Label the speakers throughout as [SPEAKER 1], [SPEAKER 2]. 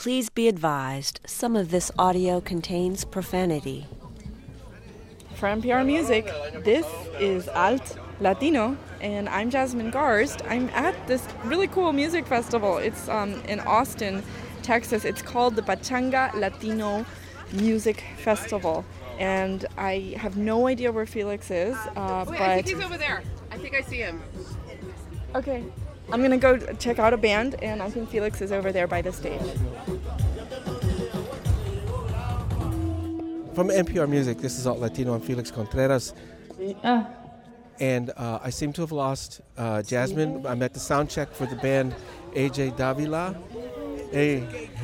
[SPEAKER 1] Please be advised, some of this audio contains profanity.
[SPEAKER 2] For NPR Music, this is Alt Latino, and I'm Jasmine Garst. I'm at this really cool music festival. It's in Austin, Texas. It's called the Pachanga Latino Music Festival, and I have no idea where Felix is.
[SPEAKER 3] I think he's over there. I think I see him.
[SPEAKER 2] Okay, I'm gonna go check out a band, and I think Felix is over there by the stage.
[SPEAKER 4] From NPR Music, this is Alt Latino. I'm Felix Contreras. And I seem to have lost Jasmine. I'm at the sound check for the band AJ Davila. Hey,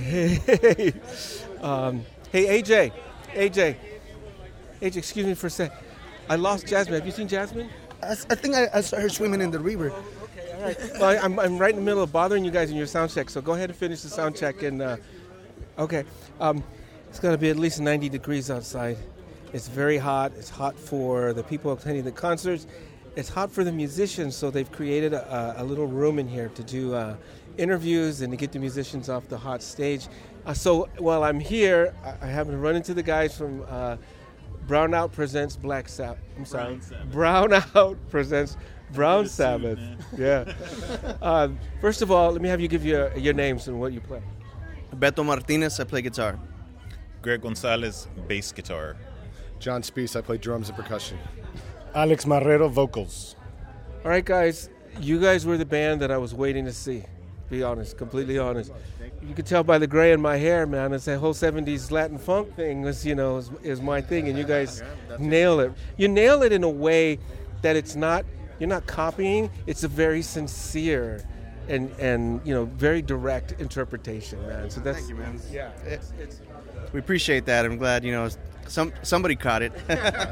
[SPEAKER 4] AJ, excuse me for a sec. I lost Jasmine. Have you seen Jasmine?
[SPEAKER 5] I think I saw her swimming in the river.
[SPEAKER 4] Okay, all right. Well, I'm right in the middle of bothering you guys in your sound check, so go ahead and finish the sound check. And okay. It's going to be at least 90 degrees outside. It's very hot. It's hot for the people attending the concerts. It's hot for the musicians, so they've created a little room in here to do interviews and to get the musicians off the hot stage. So while I'm here, I happen to run into the guys from Brownout Presents Black Sabbath. I'm sorry. Brownout Presents Brown Sabbath. Yeah. First of all, let me have you give your names and what you play.
[SPEAKER 5] Beto Martinez, I play guitar.
[SPEAKER 6] Greg Gonzalez, bass guitar.
[SPEAKER 7] John Spees, I play drums and percussion.
[SPEAKER 8] Alex Marrero, vocals.
[SPEAKER 4] All right, guys. You guys were the band that I was waiting to see. Be honest, completely honest. You could tell by the gray in my hair, man. It's that whole 70s Latin funk thing is my thing, and you guys nail it. You nail it in a way that you're not copying. It's a very sincere and very direct interpretation, man. So that's,
[SPEAKER 5] thank you, man.
[SPEAKER 4] Yeah, it's
[SPEAKER 5] we appreciate that. I'm glad somebody caught it.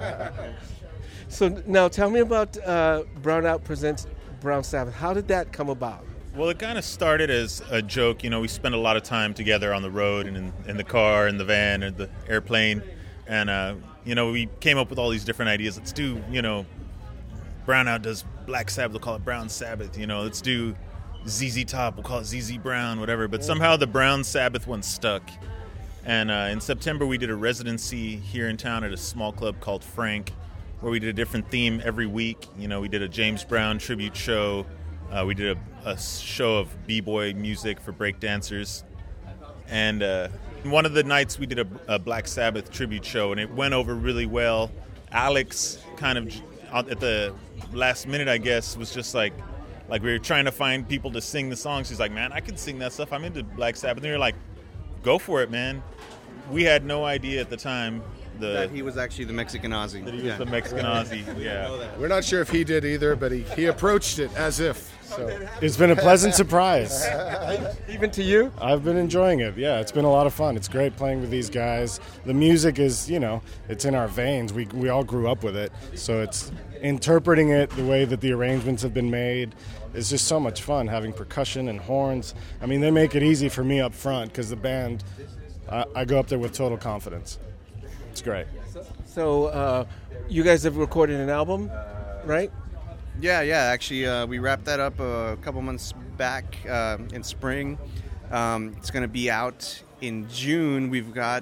[SPEAKER 4] So now tell me about Brownout Presents Brown Sabbath. How did that come about?
[SPEAKER 6] Well, it kind of started as a joke. We spent a lot of time together on the road and in the car, in the van, and the airplane. And, we came up with all these different ideas. Let's do, Brownout does Black Sabbath. We'll call it Brown Sabbath. Let's do ZZ Top. We'll call it ZZ Brown, whatever. But somehow the Brown Sabbath one stuck. And in September, we did a residency here in town at a small club called Frank, where we did a different theme every week. We did a James Brown tribute show. We did a show of b-boy music for breakdancers. And one of the nights we did a Black Sabbath tribute show, and it went over really well. Alex kind of, at the last minute, I guess, was just like we were trying to find people to sing the songs. He's like, man, I could sing that stuff. I'm into Black Sabbath. And we were like, go for it, man. We had no idea at the time
[SPEAKER 5] that he was actually the Mexican Ozzy.
[SPEAKER 6] That he was the Mexican Ozzy, yeah.
[SPEAKER 7] We're not sure if he did either, but he approached it as if. So
[SPEAKER 8] it's been a pleasant surprise.
[SPEAKER 4] Even to you?
[SPEAKER 8] I've been enjoying it. Yeah, it's been a lot of fun. It's great playing with these guys. The music is, it's in our veins. We all grew up with it. So it's interpreting it the way that the arrangements have been made. It's just so much fun having percussion and horns. I mean, they make it easy for me up front because the band, I go up there with total confidence. It's great.
[SPEAKER 4] So you guys have recorded an album, right?
[SPEAKER 5] Yeah. Actually, we wrapped that up a couple months back in spring. It's going to be out in June. We've got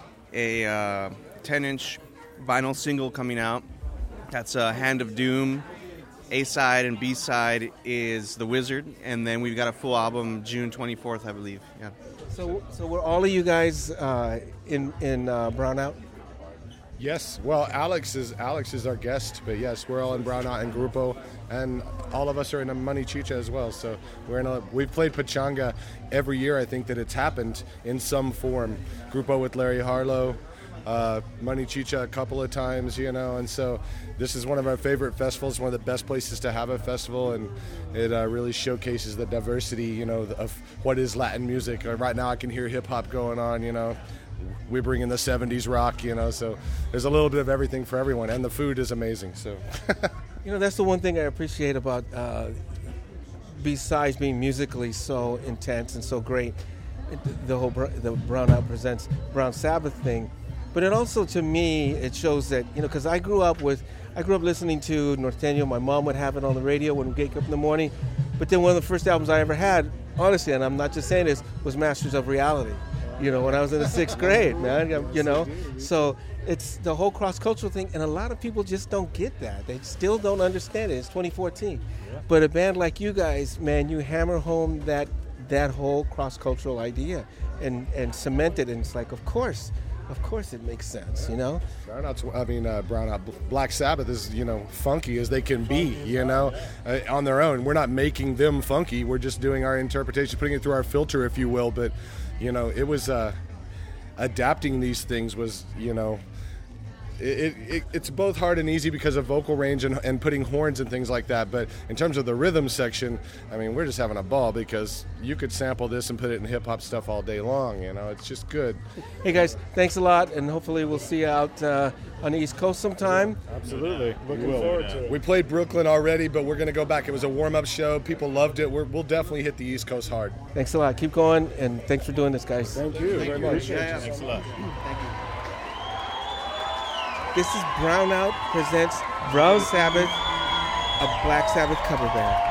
[SPEAKER 5] a 10-inch vinyl single coming out. That's Hand of Doom. A-side and B-side is The Wizard. And then we've got a full album June 24th, I believe. Yeah.
[SPEAKER 4] So were all of you guys in Brownout?
[SPEAKER 7] Yes. Well, Alex is our guest, but yes, we're all in Brownout and Grupo, and all of us are in a Money Chicha as well. So we've played Pachanga every year. I think that it's happened in some form. Grupo with Larry Harlow, Money Chicha a couple of times, and so this is one of our favorite festivals, one of the best places to have a festival, and it really showcases the diversity, of what is Latin music. Right now I can hear hip-hop going on, we bring in the 70s rock, so there's a little bit of everything for everyone, and the food is amazing. So,
[SPEAKER 4] that's the one thing I appreciate about, besides being musically so intense and so great, the Brownout Presents Brown Sabbath thing. But it also, to me, it shows that, because I grew up listening to Norteño. My mom would have it on the radio when we wake up in the morning. But then one of the first albums I ever had, honestly, and I'm not just saying this, was Masters of Reality. when I was in the 6th grade, man. So it's the whole cross-cultural thing, and a lot of people just don't get that. They still don't understand it. It's 2014. Yeah. But a band like you guys, man, you hammer home that whole cross-cultural idea and cement it, and it's like, of course it makes sense,
[SPEAKER 7] Brown Out, Black Sabbath is, funky as they can be, on their own. We're not making them funky. We're just doing our interpretation, putting it through our filter, if you will. But, it was adapting these things was, it's both hard and easy because of vocal range and putting horns and things like that. But in terms of the rhythm section, we're just having a ball because you could sample this and put it in hip-hop stuff all day long. It's just good.
[SPEAKER 4] Hey, guys, thanks a lot, and hopefully we'll see you out on the East Coast sometime.
[SPEAKER 8] Absolutely. Looking forward to it.
[SPEAKER 7] We played Brooklyn already, but we're going to go back. It was a warm-up show. People loved it. We'll definitely hit the East Coast hard.
[SPEAKER 4] Thanks a lot. Keep going, and thanks for doing this, guys.
[SPEAKER 8] Thank you very much.
[SPEAKER 6] Thanks a lot.
[SPEAKER 3] Thank you.
[SPEAKER 4] This is Brown Out presents Brown Sabbath, a Black Sabbath cover band.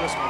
[SPEAKER 8] this one.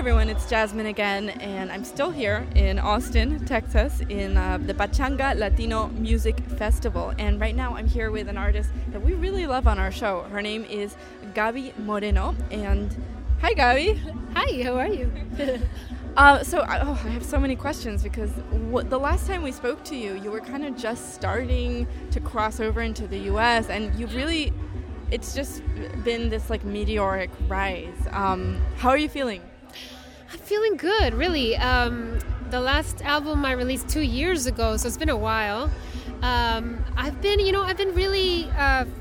[SPEAKER 2] everyone, it's Jasmine again, and I'm still here in Austin, Texas, in the Pachanga Latino Music Festival. And right now I'm here with an artist that we really love on our show. Her name is Gaby Moreno, and hi Gaby.
[SPEAKER 9] Hi, how are you?
[SPEAKER 2] I have so many questions because the last time we spoke to you, you were kind of just starting to cross over into the U.S. and it's just been this like meteoric rise. How are you feeling?
[SPEAKER 9] I'm feeling good, really. The last album I released 2 years ago, so it's been a while. I've been really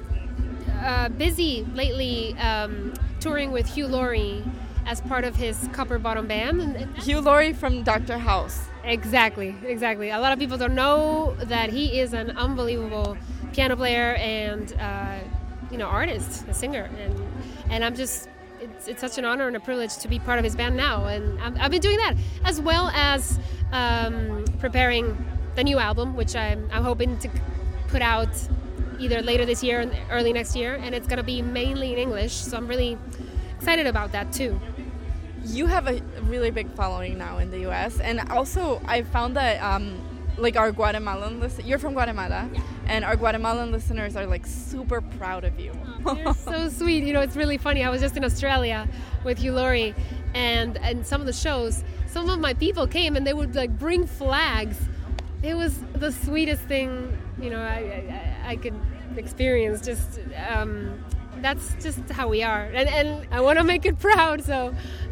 [SPEAKER 9] busy lately touring with Hugh Laurie as part of his Copper Bottom Band.
[SPEAKER 2] Hugh Laurie from Dr. House.
[SPEAKER 9] Exactly. A lot of people don't know that he is an unbelievable piano player and artist, a singer, and I'm just it's such an honor and a privilege to be part of his band now, and I've been doing that as well as preparing the new album, which I'm hoping to put out either later this year or early next year, and it's going to be mainly in English, so I'm really excited about that too.
[SPEAKER 2] You have a really big following now in the U.S., and also I found that our Guatemalan you're from Guatemala, yeah. And our Guatemalan listeners are like super proud of you.
[SPEAKER 9] You're so sweet. It's really funny. I was just in Australia with Hugh Laurie, and some of the shows, some of my people came and they would like bring flags. It was the sweetest thing, I could experience. Just that's just how we are, and I want to make it proud. So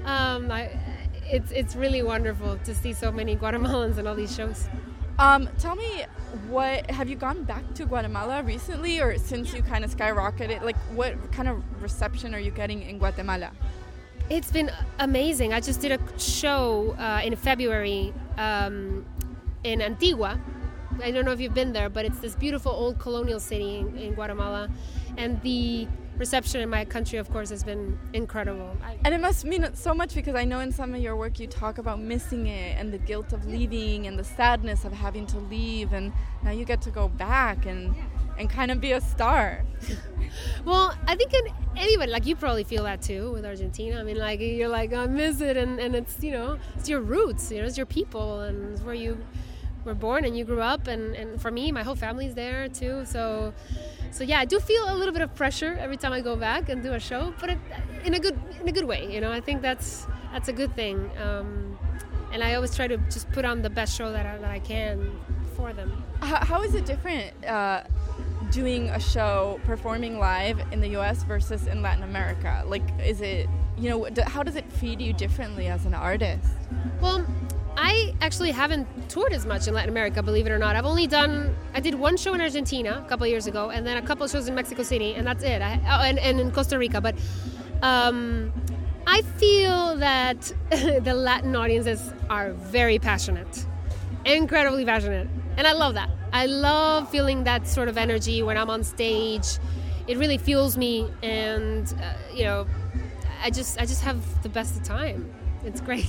[SPEAKER 9] it's really wonderful to see so many Guatemalans in all these shows.
[SPEAKER 2] Tell me, have you gone back to Guatemala recently, or since you kind of skyrocketed? Like, what kind of reception are you getting in Guatemala?
[SPEAKER 9] It's been amazing. I just did a show in February in Antigua. I don't know if you've been there, but it's this beautiful old colonial city in Guatemala, and the reception in my country, of course, has been incredible.
[SPEAKER 2] And it must mean so much, because I know in some of your work you talk about missing it and the guilt of leaving and the sadness of having to leave, and now you get to go back and kind of be a star.
[SPEAKER 9] Well, I think anybody, like you probably feel that too with Argentina. I mean, like you're like, I miss it, and it's, it's your roots, it's your people, and it's where you were born and you grew up, and for me, my whole family's there too, so yeah, I do feel a little bit of pressure every time I go back and do a show, but in a good way. I think that's a good thing, and I always try to just put on the best show that I can for them.
[SPEAKER 2] How is it different doing a show, performing live in the U.S. versus in Latin America? Like, is it, how does it feed you differently as an artist?
[SPEAKER 9] Well, I actually haven't toured as much in Latin America, believe it or not. I did one show in Argentina a couple of years ago, and then a couple of shows in Mexico City, and that's it. And in Costa Rica. But I feel that the Latin audiences are very passionate, incredibly passionate, and I love that. I love feeling that sort of energy when I'm on stage. It really fuels me, and I just have the best of time. It's great.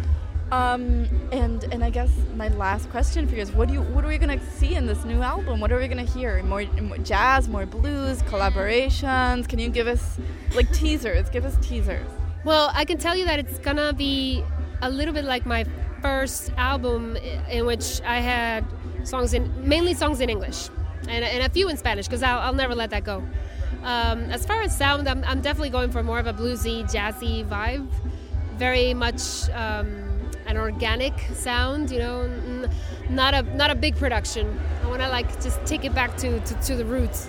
[SPEAKER 2] And I guess my last question for you is, what are we going to see in this new album? What are we going to hear? More jazz, more blues, collaborations? Can you give us teasers? Give us teasers.
[SPEAKER 9] Well, I can tell you that it's going to be a little bit like my first album, in which I had mainly songs in English and a few in Spanish, because I'll never let that go. As far as sound, I'm definitely going for more of a bluesy, jazzy vibe. Very much an organic sound, not a big production. I want to just take it back to the roots.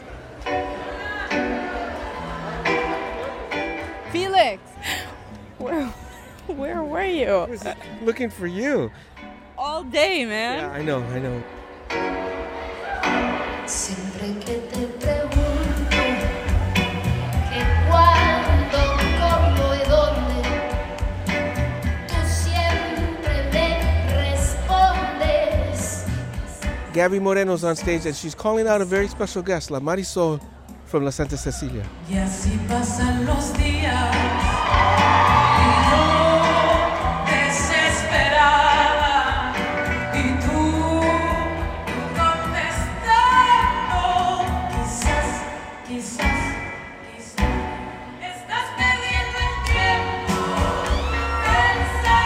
[SPEAKER 2] Felix, where were you?
[SPEAKER 4] I was looking for you
[SPEAKER 2] all day, man.
[SPEAKER 4] Yeah, I know.
[SPEAKER 10] Siempre que te pregunto que cuándo, cómo y dónde, tú siempre me respondes.
[SPEAKER 4] Gaby Moreno's on stage, and she's calling out a very special guest, La Marisol from La Santa Cecilia.
[SPEAKER 10] Y así pasan los días.
[SPEAKER 11] Estás perdiendo el tiempo pensando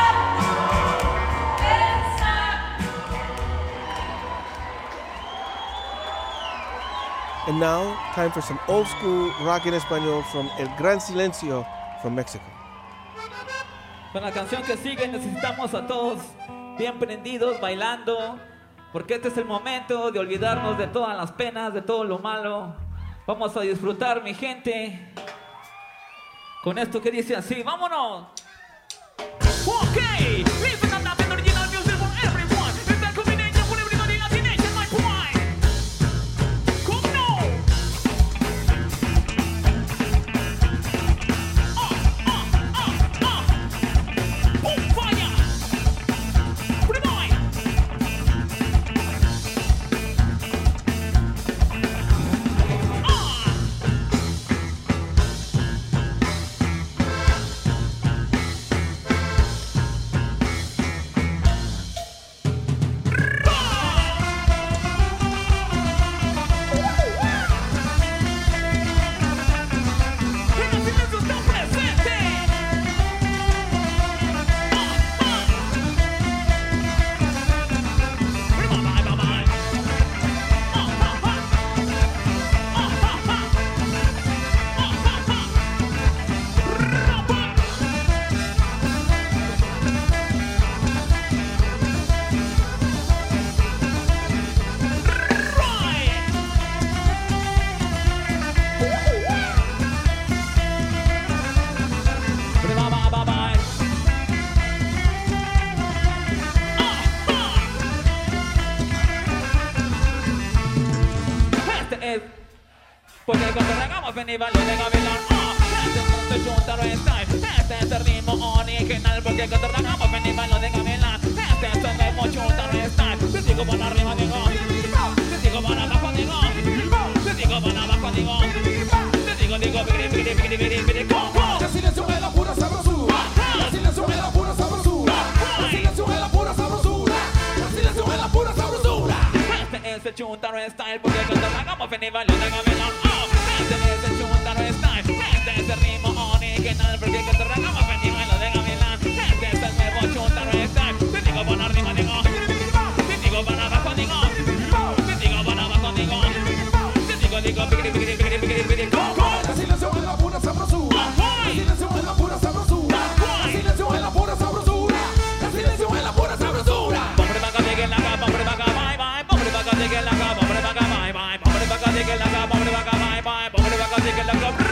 [SPEAKER 4] And now, time for some old school rock en español from El Gran Silencio from Mexico.
[SPEAKER 11] Con la canción que sigue necesitamos a todos bien prendidos, bailando, porque este es el momento de olvidarnos de todas las penas, de todo lo malo. Vamos a disfrutar, mi gente, con esto que dice así. ¡Vámonos! Okay, listen up, the original music for everyone. It's that combination for everybody, Latin nation, my boy. Come now. Boom, fire. Pretty boy. Porque cuando regamos festival de Gavilán, este es un taro style, este es el ritmo original. Porque cuando regamos festival de Gavilán, este es el ritmo chuntaro style. Te digo para arriba, digo, te digo para abajo, digo, te digo para abajo, digo, te digo, bigri, coco.
[SPEAKER 12] La silencio es la pura sabrosura, la silencio es la pura sabrosura, la silencio es la pura sabrosura, la silencio es la pura sabrosura.
[SPEAKER 11] Este es el chuntaro style, porque cuando regamos festival de Gavilán, este es el chuntaro style, este es el ritmo original. Porque cuando regamos festival de Gavilán, este es el nuevo chuntaro style. Te digo para arriba, digo, te digo para abajo, digo, te digo para abajo, digo, te digo, bigri, coco.
[SPEAKER 12] La silencio es la pura sabrosura, la silencio es la pura sabrosura, la silencio es la pura sabrosura, la silencio es la pura sabrosura.
[SPEAKER 11] Hombre vaca de que la capa, hombre vaca, bye bye, hombre vaca de que la capa, hombre vaca, bye bye, hombre vaca de que la capa, hombre vaca, bye bye, hombre vaca de que la capa.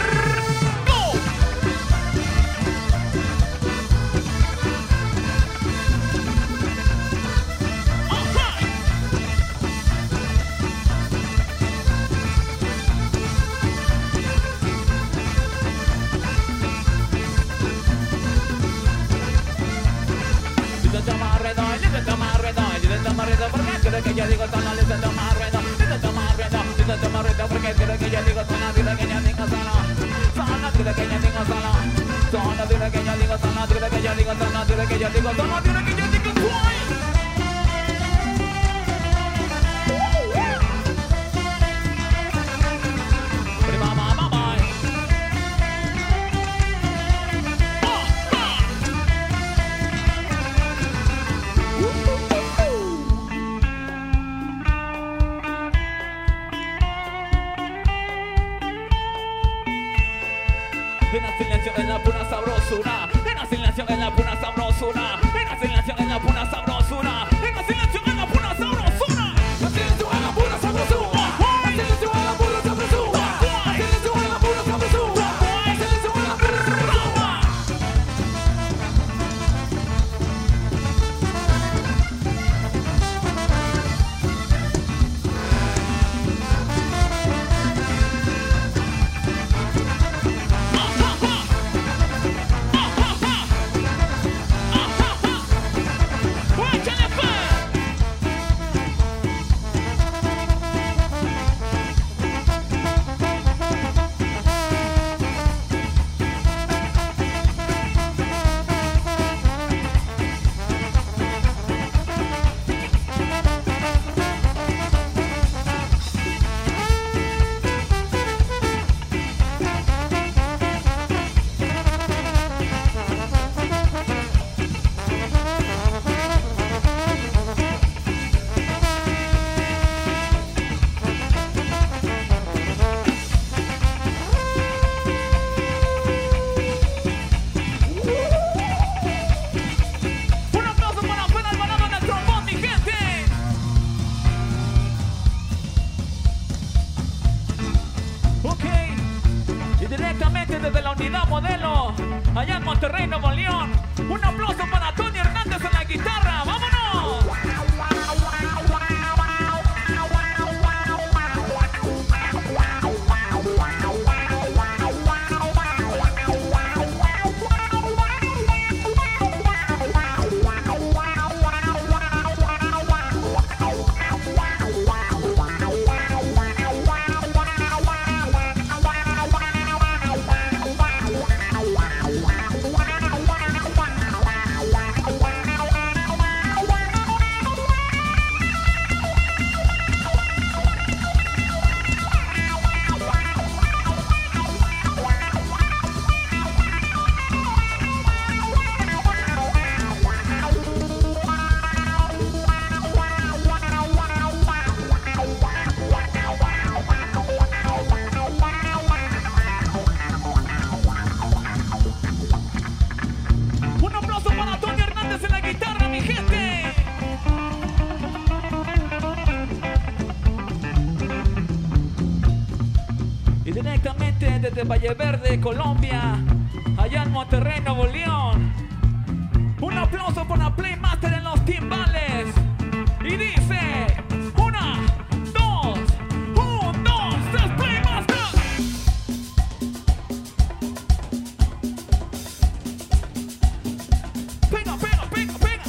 [SPEAKER 11] Porque yo digo solo, listen to my rhythm, listen to my rhythm, listen to my rhythm, porque quiero que yo digo solo, dile que yo digo solo, solo dile que yo digo solo, solo dile que yo digo solo, dile que yo digo solo, dile que yo digo solo, dile que yo digo solo. En el silencio es la pura sabrosura, en el silencio es la pura sabrosura, en el silencio es la pura sabrosura, en el silencio es la pura sabrosura.
[SPEAKER 12] La silencio es la pura sabrosura, la silencio es la pura sabrosura, la silencio es la pura sabrosura, la silencio es la pura sabrosura.
[SPEAKER 11] directamente desde Valle Verde, Colombia, allá en Monterrey, Nuevo León. Un aplauso para Playmaster en los timbales. Y dice, 1, 2, 3, Playmaster. Pega, pega, pega, pega.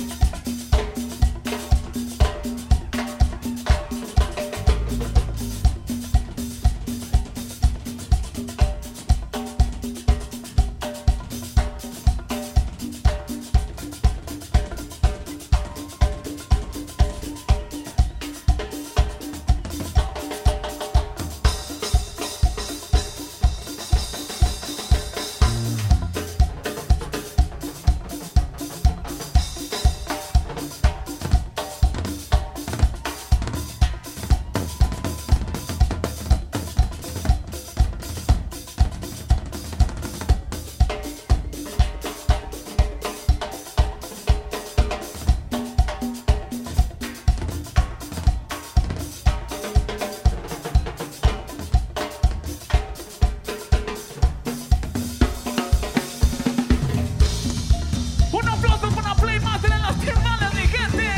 [SPEAKER 11] Un aplauso para Playmaster en las timbales, mi gente.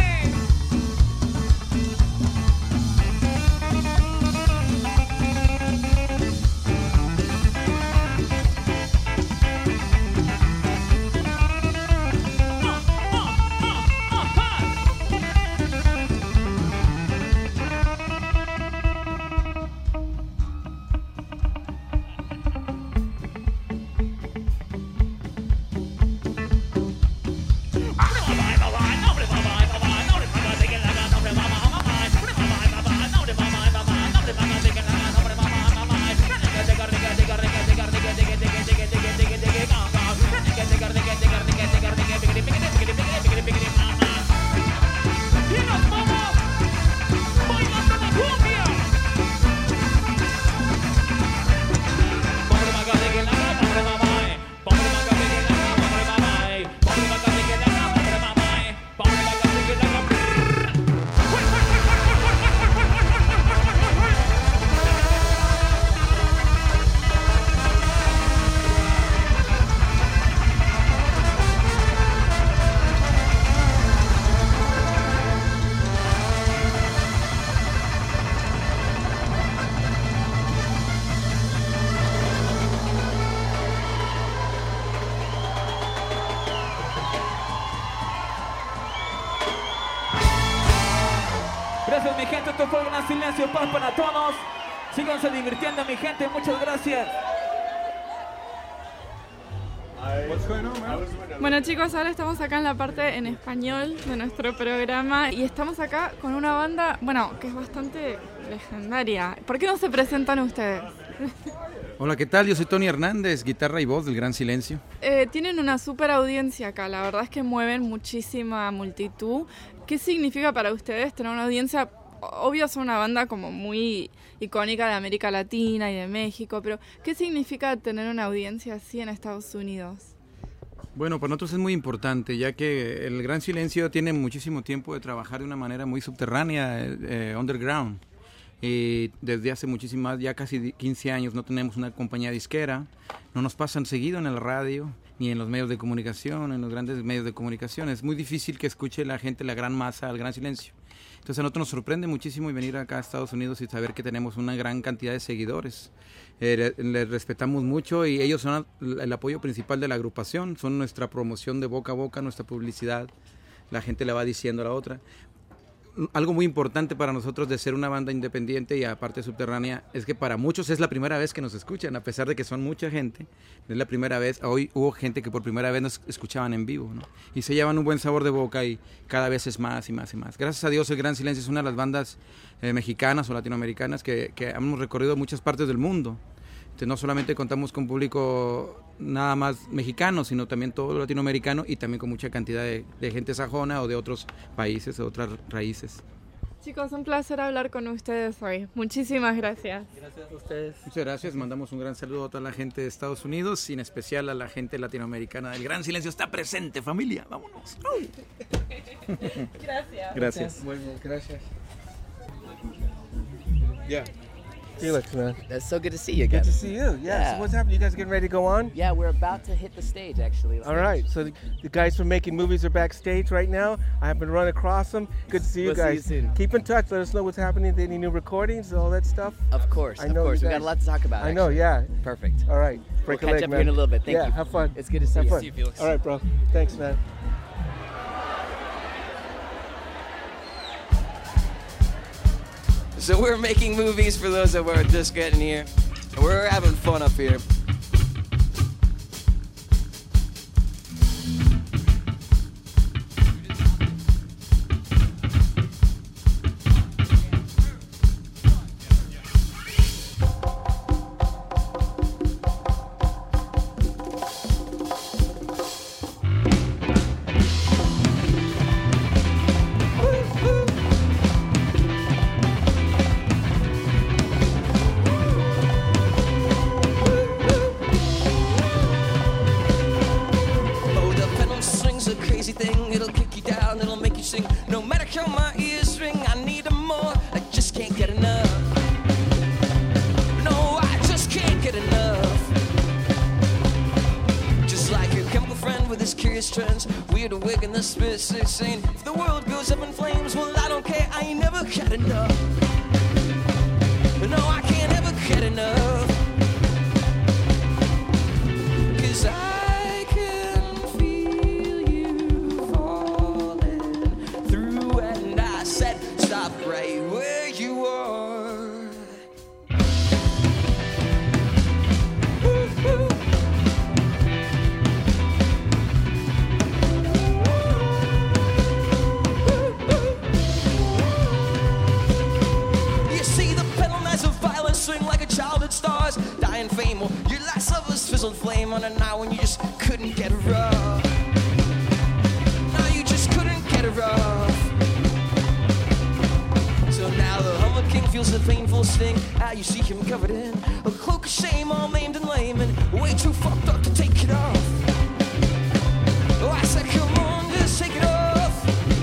[SPEAKER 11] Gracias, mi gente. Esto fue el Gran Silencio. Paz para todos. Síganse divirtiendo, mi gente. Muchas gracias.
[SPEAKER 2] Bueno, chicos, ahora estamos acá en la parte en español de nuestro programa y estamos acá con una banda, bueno, que es bastante legendaria. ¿Por qué no se presentan ustedes?
[SPEAKER 13] Hola, ¿qué tal? Yo soy Tony Hernández, guitarra y voz del Gran Silencio.
[SPEAKER 2] Tienen una super audiencia acá, la verdad es que mueven muchísima multitud. ¿Qué significa para ustedes tener una audiencia? Obvio son una banda como muy icónica de América Latina y de México, pero ¿qué significa tener una audiencia así en Estados Unidos?
[SPEAKER 13] Bueno, para nosotros es muy importante, ya que el Gran Silencio tiene muchísimo tiempo de trabajar de una manera muy subterránea, underground. Y desde hace muchísimas, ya casi 15 años no tenemos una compañía disquera, no nos pasan seguido en el radio, ni en los medios de comunicación, en los grandes medios de comunicación. Es muy difícil que escuche la gente, la gran masa, al Gran Silencio. Entonces a nosotros nos sorprende muchísimo venir acá a Estados Unidos y saber que tenemos una gran cantidad de seguidores. Les respetamos mucho y ellos son el apoyo principal de la agrupación, son nuestra promoción de boca a boca, nuestra publicidad. La gente le va diciendo a la otra. Algo muy importante para nosotros de ser una banda independiente y aparte subterránea es que para muchos es la primera vez que nos escuchan, a pesar de que son mucha gente, es la primera vez. Hoy hubo gente que por primera vez nos escuchaban en vivo, ¿no? Y se llevan un buen sabor de boca y cada vez es más y más y más. Gracias a Dios el Gran Silencio es una de las bandas mexicanas o latinoamericanas que hemos recorrido muchas partes del mundo. Entonces, no solamente contamos con público nada más mexicano, sino también todo latinoamericano y también con mucha cantidad de gente sajona o de otros países o otras raíces.
[SPEAKER 2] Chicos, un placer hablar con ustedes hoy. Muchísimas gracias.
[SPEAKER 13] Gracias a ustedes. Muchas gracias. Mandamos un gran saludo a toda la gente de Estados Unidos y en especial a la gente latinoamericana. El Gran Silencio está presente, familia. Vámonos.
[SPEAKER 2] Gracias.
[SPEAKER 13] Gracias.
[SPEAKER 4] Bueno, gracias. Ya. Felix, man.
[SPEAKER 14] That's so good to see you again.
[SPEAKER 4] Good to see you. Yeah. So what's happening? You guys getting ready to go on?
[SPEAKER 14] Yeah, we're about to hit the stage, actually.
[SPEAKER 4] All right. So the guys from Making Movies are backstage right now. I happen to run across them. Good to see you
[SPEAKER 14] We'll
[SPEAKER 4] guys.
[SPEAKER 14] see you soon.
[SPEAKER 4] Keep in touch. Let us know what's happening. Any new recordings, all that stuff.
[SPEAKER 14] Of course.
[SPEAKER 4] I know
[SPEAKER 14] of course.
[SPEAKER 4] you
[SPEAKER 14] We got
[SPEAKER 4] guys-
[SPEAKER 14] a lot to talk about.
[SPEAKER 4] I know.
[SPEAKER 14] actually.
[SPEAKER 4] Yeah.
[SPEAKER 14] Perfect.
[SPEAKER 4] All right.
[SPEAKER 14] We'll
[SPEAKER 4] Break a
[SPEAKER 14] catch
[SPEAKER 4] leg,
[SPEAKER 14] up
[SPEAKER 4] man.
[SPEAKER 14] here in a little bit. Thank
[SPEAKER 4] yeah,
[SPEAKER 14] you.
[SPEAKER 4] Have fun.
[SPEAKER 14] It's good to see
[SPEAKER 4] Have
[SPEAKER 14] you.
[SPEAKER 4] fun.
[SPEAKER 14] See you, Felix.
[SPEAKER 4] All right, bro. Thanks, man.
[SPEAKER 15] So we're making movies for those that were just getting here. We're having fun up here. Oh, the pendulum swings a crazy thing. It'll kick you down, it'll make you sing. No matter how my ears ring, I need more. I just can't get enough. No, I just can't get enough. Just like your chemical friend with his curious trends, weird wig and the spit saying, if the world goes up in flames, well, I don't care. I ain't never had enough. No, I can't ever get enough. 'Cause I can feel you falling through, and I said, stop right where you are. You see the pendulum as a violent swing like a child at stars, dying fame. Well, your last love was fizzled flame on a night when you just couldn't get her off. No, you just couldn't get her off. So now the Hummer King feels the painful sting. Ah, you see him covered in a cloak of shame, all maimed and lame, and way too fucked up to take it off. Oh, I said, come on, just take it off.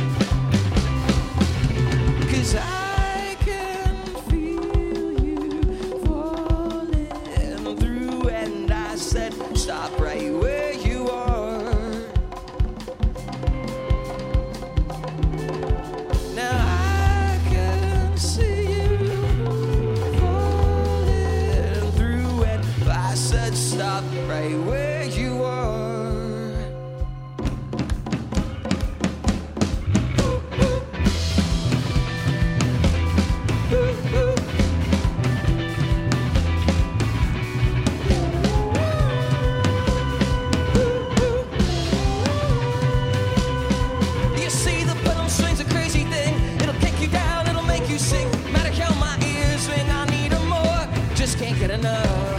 [SPEAKER 15] 'Cause I can feel you falling through, and I said, stop right where you are. Now I can see you falling through, and I said, stop right where you are. You see the pendulum swings a crazy thing. It'll kick you down, it'll make you sing. Matter how my ears ring, I need more. Just can't get enough.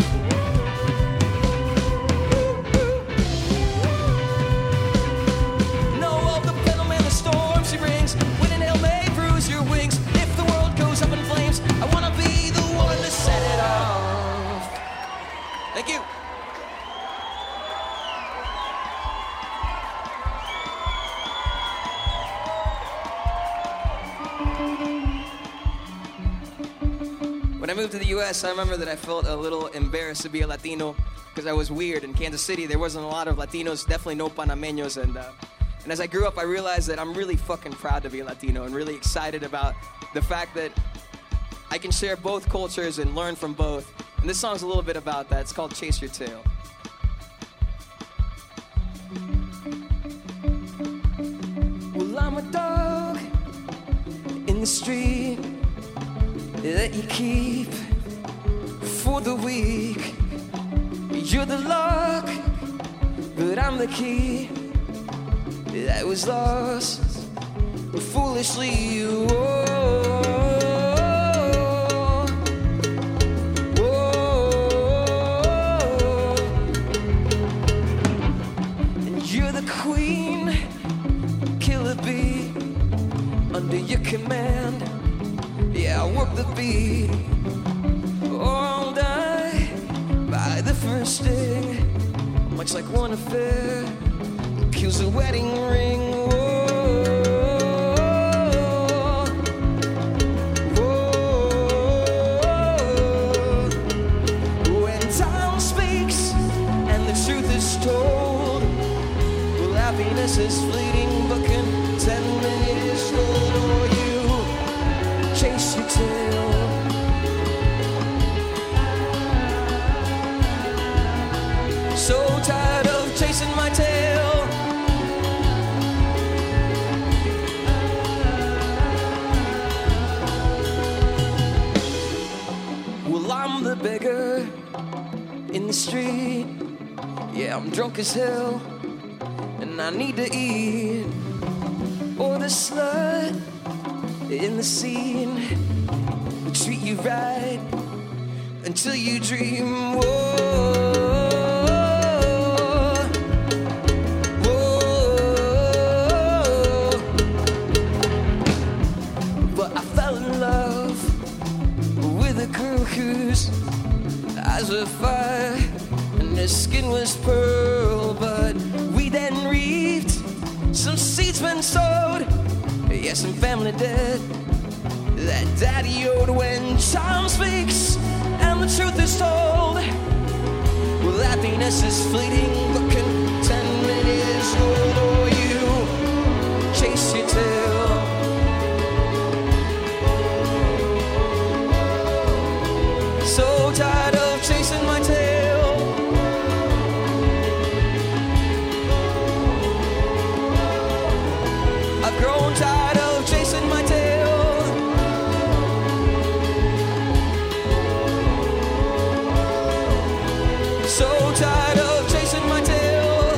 [SPEAKER 15] No, oh, the pendulum and the storm she brings. When an hail may bruise your wings. If the world goes up in flames, I wanna be the one to set it off. Thank you. When I moved to the U.S., I remember that I felt a little embarrassed to be a Latino because I was weird. In Kansas City, there wasn't a lot of Latinos, definitely no Panameños. And as I grew up, I realized that I'm really fucking proud to be a Latino and really excited about the fact that I can share both cultures and learn from both. And this song's a little bit about that. It's called Chase Your Tail. Well, I'm a dog in the street that you keep for the weak. You're the lock, but I'm the key that was lost foolishly. And you're the queen, killer bee, under your command. Yeah, I work the beat. All die by the first sting. Much like one affair kills a wedding ring. is fleeting, but can 10 minutes gold or you chase your tail? So tired of chasing my tail. Well, I'm the beggar in the street. Yeah, I'm drunk as hell, and I need to eat. Or the slut in the scene will treat you right until you dream. Whoa. Whose eyes were fire and her skin was pearl, but we then reaped some seeds when sowed. Yeah, some family debt that daddy owed. When time speaks and the truth is told, well, happiness is fleeting, but can 10 minutes gold or you chase your tail? So tired of chasing my tail. I've grown tired of chasing my tail. So tired of chasing my tail.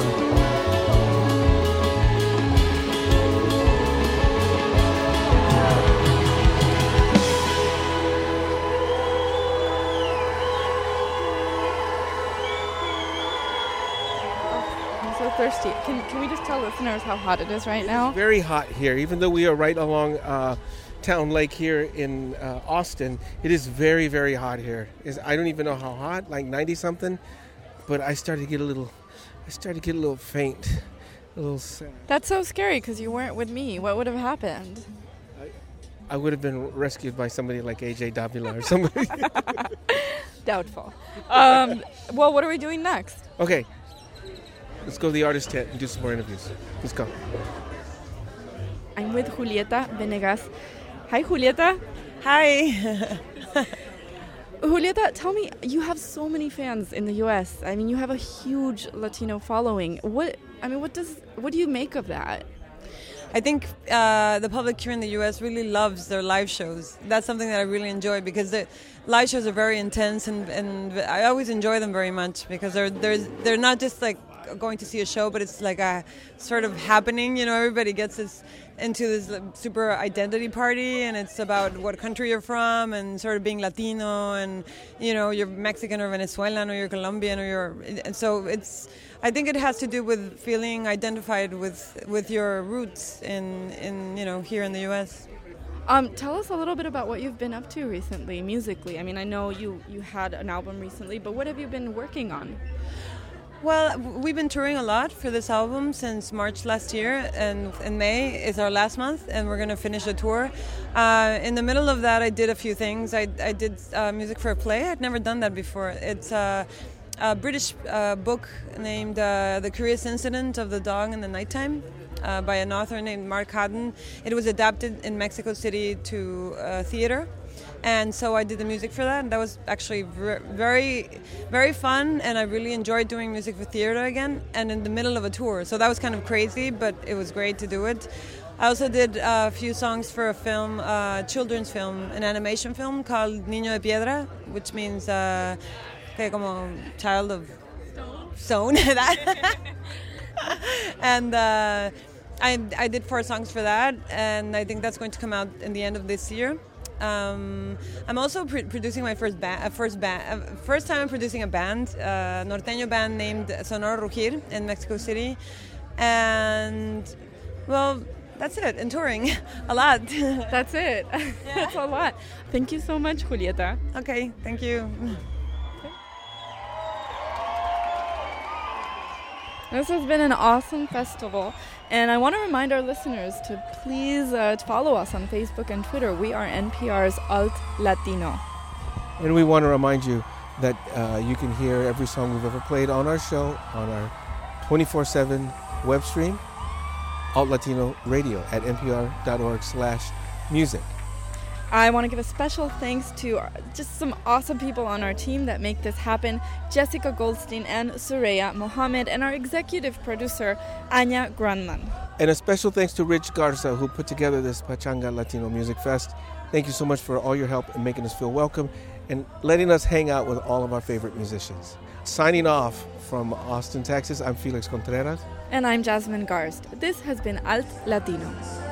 [SPEAKER 2] Thirsty. Can we just tell listeners how hot it is right now?
[SPEAKER 4] It's very hot here. Even though we are right along Town Lake here in Austin, it is very, very hot here. I don't even know how hot, like 90 something, but I started to get a little faint, a little sad.
[SPEAKER 2] That's so scary because you weren't with me. What would have happened?
[SPEAKER 4] I would have been rescued by somebody like AJ Davila or somebody.
[SPEAKER 2] Doubtful. Well, what are we doing next?
[SPEAKER 4] Okay. Let's go to the artist tent and do some more interviews. Let's go.
[SPEAKER 2] I'm with Julieta Venegas. Hi, Julieta.
[SPEAKER 16] Hi.
[SPEAKER 2] Julieta, tell me, you have so many fans in the U.S. I mean, you have a huge Latino following. What do you make of that?
[SPEAKER 16] I think the public here in the U.S. really loves their live shows. That's something that I really enjoy because the live shows are very intense, and I always enjoy them very much because they're not just like going to see a show, but it's like a sort of happening. You know, everybody gets into this super identity party, and it's about what country you're from and sort of being Latino, and you know, you're Mexican or Venezuelan or you're Colombian and so it's. I think it has to do with feeling identified with your roots in you know, here in the U.S.
[SPEAKER 2] Tell us a little bit about what you've been up to recently, musically. I mean, I know you had an album recently, but what have you been working on?
[SPEAKER 16] Well, we've been touring a lot for this album since March last year, and in May is our last month, and we're going to finish the tour. In the middle of that, I did a few things. I did music for a play. I'd never done that before. It's a British book named The Curious Incident of the Dog in the Nighttime by an author named Mark Haddon. It was adapted in Mexico City to theater. And so I did the music for that, and that was actually very, very fun, and I really enjoyed doing music for theater again, and in the middle of a tour. So that was kind of crazy, but it was great to do it. I also did a few songs for a film, children's film, an animation film called Niño de Piedra, which means como child of stone. And I did 4 songs for that, and I think that's going to come out in the end of this year. I'm also producing my first time I'm producing a band, norteño band named Sonoro Rugir in Mexico City, and well, that's it. And touring a lot.
[SPEAKER 2] That's it. Yeah. That's a lot. Thank you so much, Julieta.
[SPEAKER 16] Okay, thank you.
[SPEAKER 2] This has been an awesome festival, and I want to remind our listeners to please follow us on Facebook and Twitter. We are NPR's Alt Latino.
[SPEAKER 4] And we want to remind you that you can hear every song we've ever played on our show, on our 24/7 web stream. Alt Latino Radio at npr.org/music.
[SPEAKER 2] I want to give a special thanks to just some awesome people on our team that make this happen, Jessica Goldstein and Suraya Mohammed, and our executive producer, Anya Grunman.
[SPEAKER 4] And a special thanks to Rich Garza, who put together this Pachanga Latino Music Fest. Thank you so much for all your help in making us feel welcome and letting us hang out with all of our favorite musicians. Signing off from Austin, Texas, I'm Felix Contreras.
[SPEAKER 2] And I'm Jasmine Garst. This has been Alt Latino.